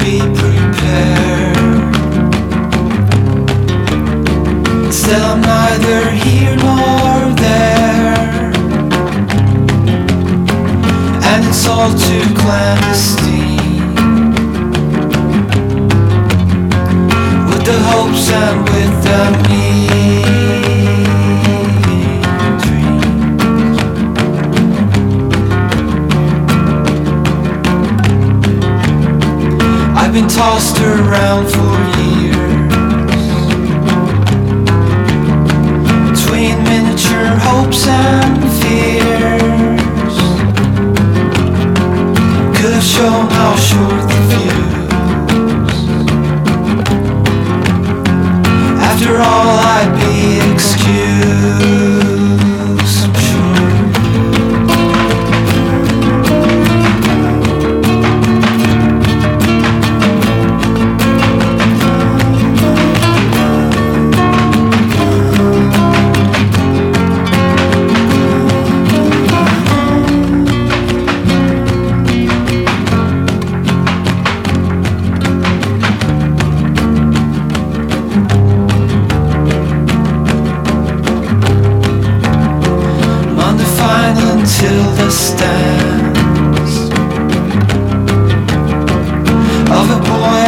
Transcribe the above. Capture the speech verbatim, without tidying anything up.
be prepared. Still I'm neither here nor there, and it's all too clandestine, with the hopes and with the mean dreams. I've been tossed around for years between miniature hopes and fears. Could have shown how short the fuse. After all, I'd be excused, I'm sure. Until the stands of a boy